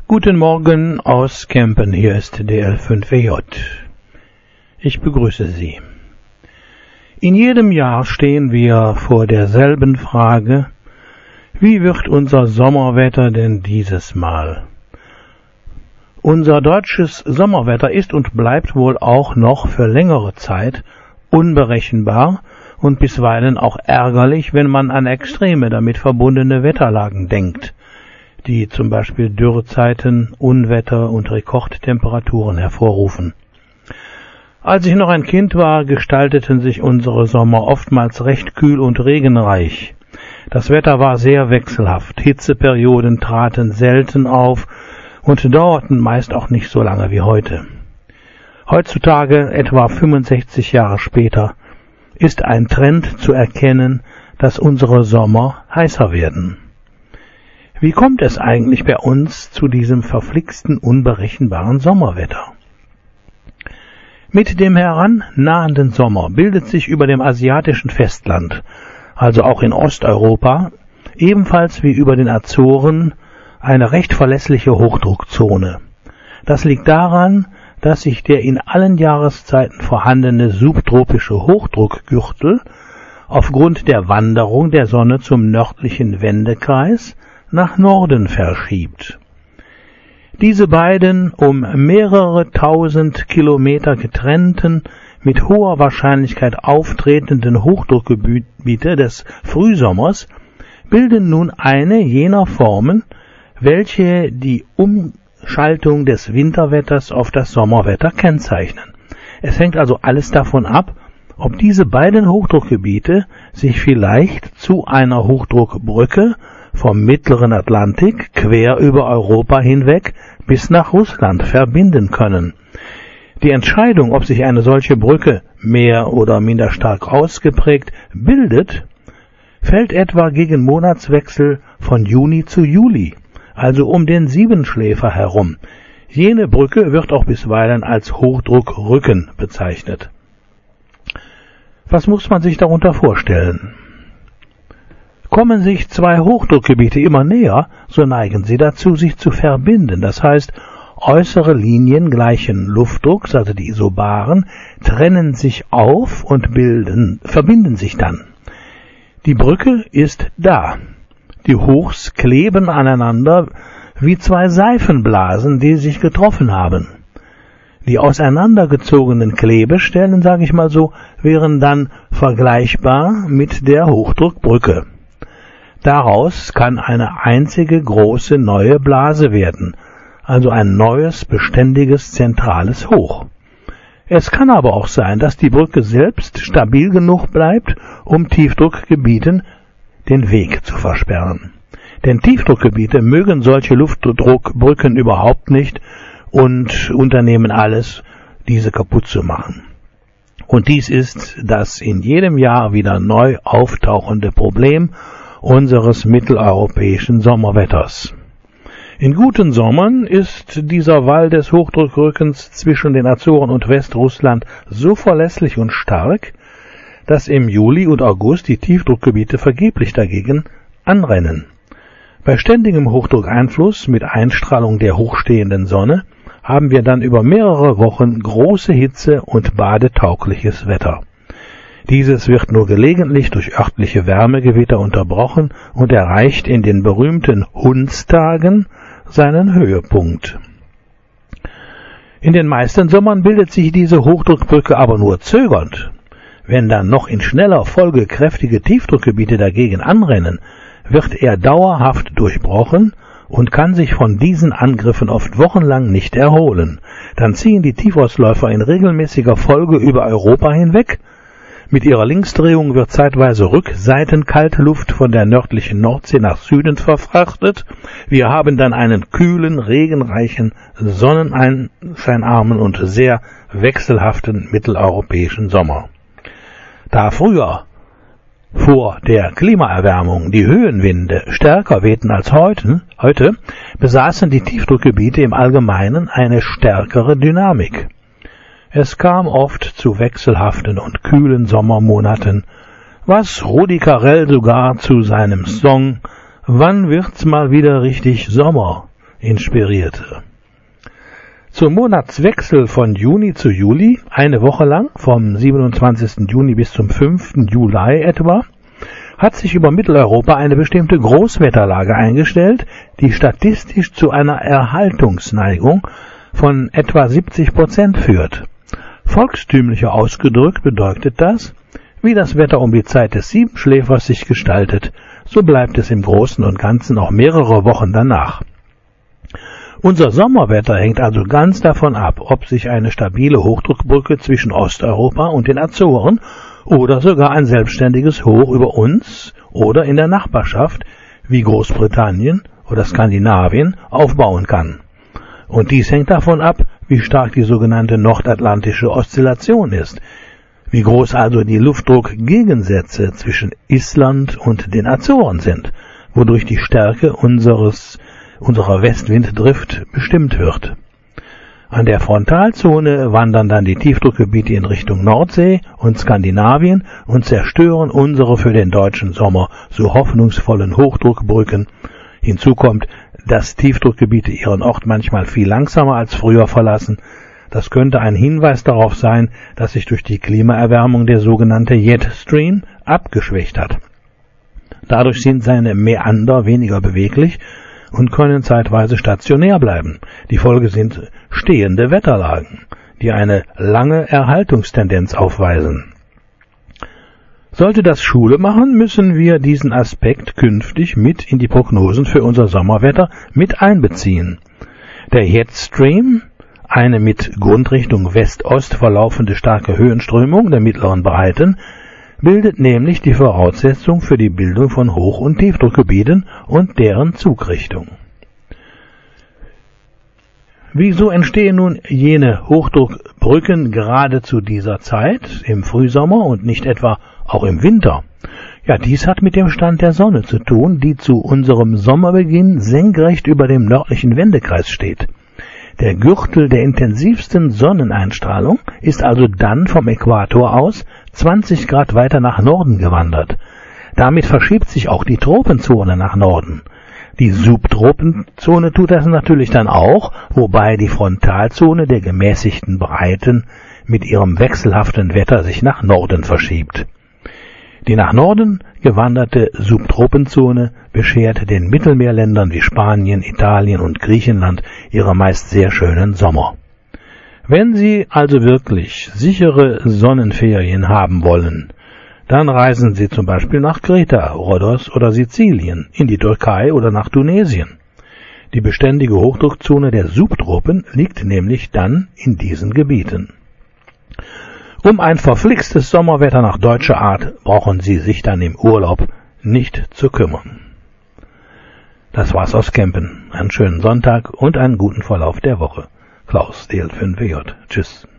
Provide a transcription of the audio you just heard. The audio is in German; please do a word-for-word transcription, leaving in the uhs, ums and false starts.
Guten Morgen aus Kempen, hier ist D L fünf W J. Ich begrüße Sie. In jedem Jahr stehen wir vor derselben Frage: Wie wird unser Sommerwetter denn dieses Mal? Unser deutsches Sommerwetter ist und bleibt wohl auch noch für längere Zeit unberechenbar und bisweilen auch ärgerlich, wenn man an extreme damit verbundene Wetterlagen denkt, die zum Beispiel Dürrezeiten, Unwetter und Rekordtemperaturen hervorrufen. Als ich noch ein Kind war, gestalteten sich unsere Sommer oftmals recht kühl und regenreich. Das Wetter war sehr wechselhaft, Hitzeperioden traten selten auf und dauerten meist auch nicht so lange wie heute. Heutzutage, etwa fünfundsechzig Jahre später, ist ein Trend zu erkennen, dass unsere Sommer heißer werden. Wie kommt es eigentlich bei uns zu diesem verflixten, unberechenbaren Sommerwetter? Mit dem herannahenden Sommer bildet sich über dem asiatischen Festland, also auch in Osteuropa, ebenfalls wie über den Azoren, eine recht verlässliche Hochdruckzone. Das liegt daran, dass sich der in allen Jahreszeiten vorhandene subtropische Hochdruckgürtel aufgrund der Wanderung der Sonne zum nördlichen Wendekreis nach Norden verschiebt. Diese beiden um mehrere tausend Kilometer getrennten, mit hoher Wahrscheinlichkeit auftretenden Hochdruckgebiete des Frühsommers bilden nun eine jener Formen, welche die Umschaltung des Winterwetters auf das Sommerwetter kennzeichnen. Es hängt also alles davon ab, ob diese beiden Hochdruckgebiete sich vielleicht zu einer Hochdruckbrücke vom mittleren Atlantik quer über Europa hinweg bis nach Russland verbinden können. Die Entscheidung, ob sich eine solche Brücke mehr oder minder stark ausgeprägt bildet, fällt etwa gegen Monatswechsel von Juni zu Juli, also um den Siebenschläfer herum. Jene Brücke wird auch bisweilen als Hochdruckrücken bezeichnet. Was muss man sich darunter vorstellen? Kommen sich zwei Hochdruckgebiete immer näher, so neigen sie dazu, sich zu verbinden. Das heißt, äußere Linien gleichen Luftdrucks, also die Isobaren, trennen sich auf und bilden, verbinden sich dann. Die Brücke ist da. Die Hochs kleben aneinander wie zwei Seifenblasen, die sich getroffen haben. Die auseinandergezogenen Klebestellen, sage ich mal so, wären dann vergleichbar mit der Hochdruckbrücke. Daraus kann eine einzige große neue Blase werden, also ein neues, beständiges, zentrales Hoch. Es kann aber auch sein, dass die Brücke selbst stabil genug bleibt, um Tiefdruckgebieten den Weg zu versperren. Denn Tiefdruckgebiete mögen solche Luftdruckbrücken überhaupt nicht und unternehmen alles, diese kaputt zu machen. Und dies ist das in jedem Jahr wieder neu auftauchende Problem unseres mitteleuropäischen Sommerwetters. In guten Sommern ist dieser Wall des Hochdruckrückens zwischen den Azoren und Westrussland so verlässlich und stark, dass im Juli und August die Tiefdruckgebiete vergeblich dagegen anrennen. Bei ständigem Hochdruckeinfluss mit Einstrahlung der hochstehenden Sonne haben wir dann über mehrere Wochen große Hitze und badetaugliches Wetter. Dieses wird nur gelegentlich durch örtliche Wärmegewitter unterbrochen und erreicht in den berühmten Hundstagen seinen Höhepunkt. In den meisten Sommern bildet sich diese Hochdruckbrücke aber nur zögernd. Wenn dann noch in schneller Folge kräftige Tiefdruckgebiete dagegen anrennen, wird er dauerhaft durchbrochen und kann sich von diesen Angriffen oft wochenlang nicht erholen. Dann ziehen die Tiefausläufer in regelmäßiger Folge über Europa hinweg. Mit ihrer Linksdrehung wird zeitweise rückseitenkalte Luft von der nördlichen Nordsee nach Süden verfrachtet. Wir haben dann einen kühlen, regenreichen, sonnenscheinarmen und sehr wechselhaften mitteleuropäischen Sommer. Da früher vor der Klimaerwärmung die Höhenwinde stärker wehten als heute, heute besaßen die Tiefdruckgebiete im Allgemeinen eine stärkere Dynamik. Es kam oft zu wechselhaften und kühlen Sommermonaten, was Rudi Carrell sogar zu seinem Song »Wann wird's mal wieder richtig Sommer« inspirierte. Zum Monatswechsel von Juni zu Juli, eine Woche lang, vom siebenundzwanzigsten Juni bis zum fünften Juli etwa, hat sich über Mitteleuropa eine bestimmte Großwetterlage eingestellt, die statistisch zu einer Erhaltungsneigung von etwa siebzig Prozent führt. Volkstümlicher ausgedrückt bedeutet das, wie das Wetter um die Zeit des Siebenschläfers sich gestaltet, so bleibt es im Großen und Ganzen auch mehrere Wochen danach. Unser Sommerwetter hängt also ganz davon ab, ob sich eine stabile Hochdruckbrücke zwischen Osteuropa und den Azoren oder sogar ein selbstständiges Hoch über uns oder in der Nachbarschaft wie Großbritannien oder Skandinavien aufbauen kann. Und dies hängt davon ab, wie stark die sogenannte nordatlantische Oszillation ist, wie groß also die Luftdruckgegensätze zwischen Island und den Azoren sind, wodurch die Stärke unseres unserer Westwinddrift bestimmt wird. An der Frontalzone wandern dann die Tiefdruckgebiete in Richtung Nordsee und Skandinavien und zerstören unsere für den deutschen Sommer so hoffnungsvollen Hochdruckbrücken. Hinzu kommt, dass Tiefdruckgebiete ihren Ort manchmal viel langsamer als früher verlassen. Das könnte ein Hinweis darauf sein, dass sich durch die Klimaerwärmung der sogenannte Jetstream abgeschwächt hat. Dadurch sind seine Mäander weniger beweglich und können zeitweise stationär bleiben. Die Folge sind stehende Wetterlagen, die eine lange Erhaltungstendenz aufweisen. Sollte das Schule machen, müssen wir diesen Aspekt künftig mit in die Prognosen für unser Sommerwetter mit einbeziehen. Der Jetstream, eine mit Grundrichtung West-Ost verlaufende starke Höhenströmung der mittleren Breiten, bildet nämlich die Voraussetzung für die Bildung von Hoch- und Tiefdruckgebieten und deren Zugrichtung. Wieso entstehen nun jene Hochdruckbrücken gerade zu dieser Zeit, im Frühsommer und nicht etwa auch im Winter? Ja, dies hat mit dem Stand der Sonne zu tun, die zu unserem Sommerbeginn senkrecht über dem nördlichen Wendekreis steht. Der Gürtel der intensivsten Sonneneinstrahlung ist also dann vom Äquator aus zwanzig Grad weiter nach Norden gewandert. Damit verschiebt sich auch die Tropenzone nach Norden. Die Subtropenzone tut das natürlich dann auch, wobei die Frontalzone der gemäßigten Breiten mit ihrem wechselhaften Wetter sich nach Norden verschiebt. Die nach Norden gewanderte Subtropenzone beschert den Mittelmeerländern wie Spanien, Italien und Griechenland ihre meist sehr schönen Sommer. Wenn Sie also wirklich sichere Sonnenferien haben wollen, dann reisen Sie zum Beispiel nach Kreta, Rhodos oder Sizilien, in die Türkei oder nach Tunesien. Die beständige Hochdruckzone der Subtropen liegt nämlich dann in diesen Gebieten. Um ein verflixtes Sommerwetter nach deutscher Art brauchen Sie sich dann im Urlaub nicht zu kümmern. Das war's aus Kempen. Einen schönen Sonntag und einen guten Verlauf der Woche. Klaus, D L fünf W J. Tschüss.